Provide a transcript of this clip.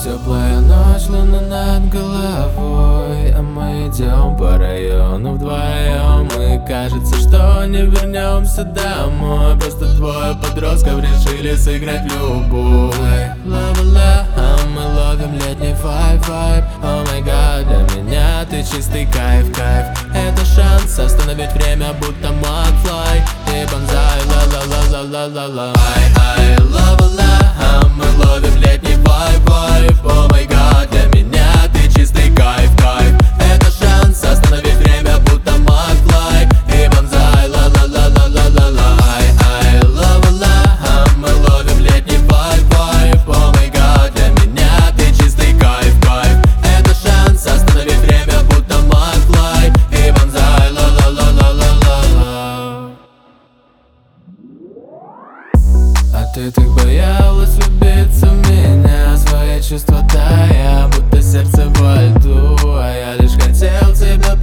Теплая ночь, луна над головой, а мы идем по району вдвоем. И кажется, что не вернемся домой. Просто двое подростков решили сыграть в любовь. Ла-ла-ла, а мы ловим летний вайб. О май гад, для меня ты чистый кайф. Это шанс остановить время, будто Макфлай и Банзай. Ла-ла-ла-ла-ла-ла-ла. Ай-ай, ла-ла-ла, а мы ловим летний вайб. О май гад, для меня ты чистый кайф. Это шанс остановить время, будто Макфлай и Банзай. Ла-ла-ла-ла-ла-ла-ла. Ай-ай, ла-ла-ла, а мы ловим летний вайб. О май гад, для меня ты чистый кайф. Это шанс остановить время, будто Макфлай и Банзай. Ла-ла-ла-ла-ла-ла-ла. А ты так боялась влюбиться в меня, свои чувства тая, будто сердце во льду. А я лишь хотел тебя